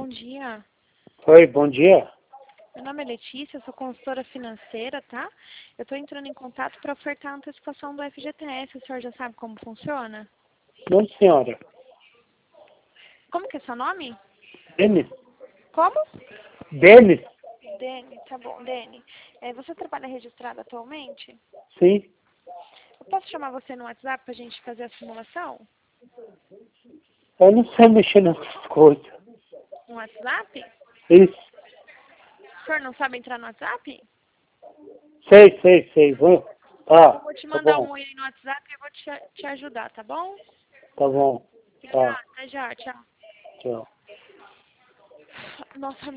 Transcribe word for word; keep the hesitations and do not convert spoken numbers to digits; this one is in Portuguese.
dia. Oi, bom dia. Meu nome é Letícia, eu sou consultora financeira, tá? Eu estou entrando em contato para ofertar a antecipação do F G T S. O senhor já sabe como funciona? Não, senhora. Como que é seu nome? Denis? Como? Denis? Dene, tá bom, Dene. É, você trabalha registrado atualmente? Sim. Eu posso chamar você no WhatsApp para a gente fazer a simulação? Eu não sei mexer nessas coisas. No WhatsApp? Isso. O senhor não sabe entrar no WhatsApp? Sei, sei, sei. Vamos. Tá, Eu vou te tá mandar bom. um oi aí no WhatsApp e eu vou te, te ajudar, tá bom? Tá bom. Obrigada, Tá. até já, tchau. Tchau. Nossa,